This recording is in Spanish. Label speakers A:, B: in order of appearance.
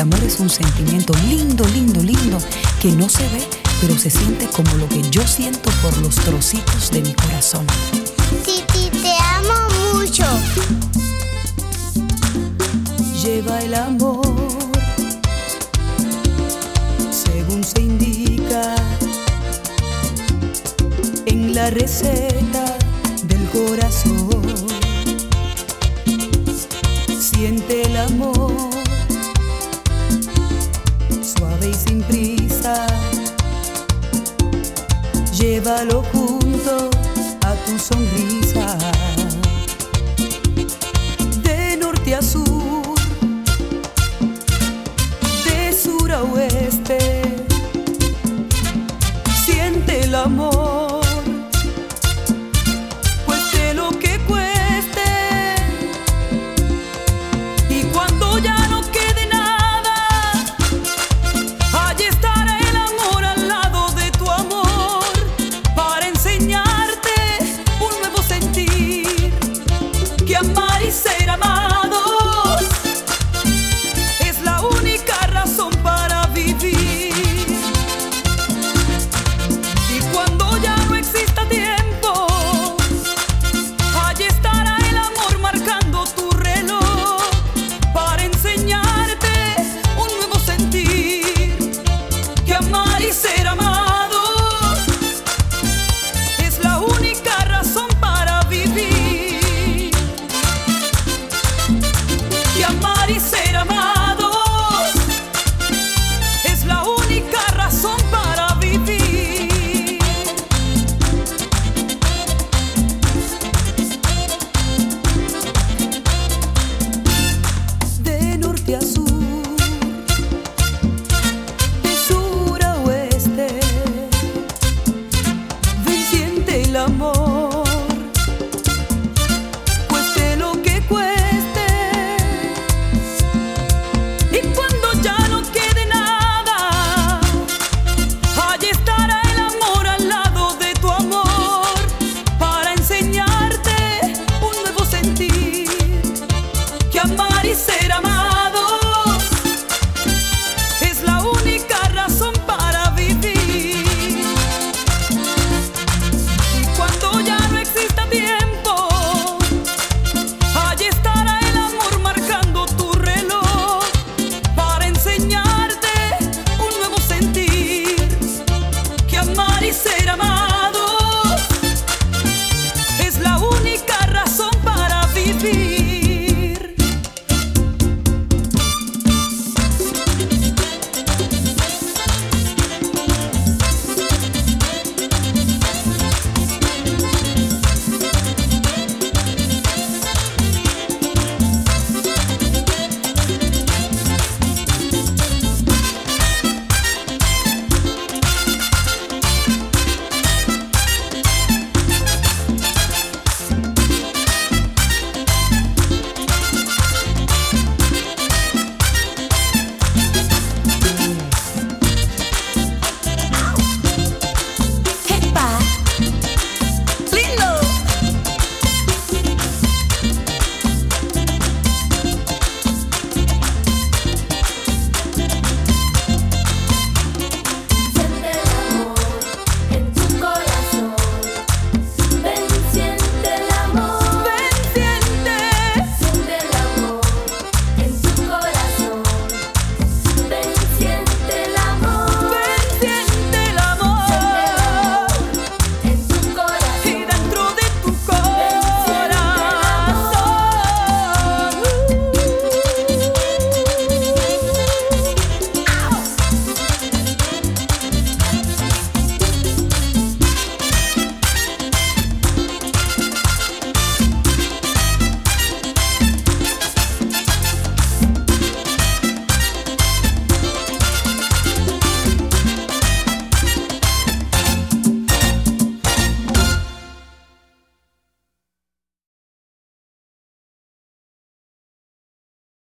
A: amor es un sentimiento lindo, lindo, lindo, que no se ve, pero se siente como lo que yo siento por los trocitos de mi corazón.
B: Titi, te amo mucho.
A: Lleva el amor según se indica en la receta del corazón. Siente el amor suave y sin prisa. Llévalo junto a tu sonrisa. De norte a sur, de sur a oeste, siente el amor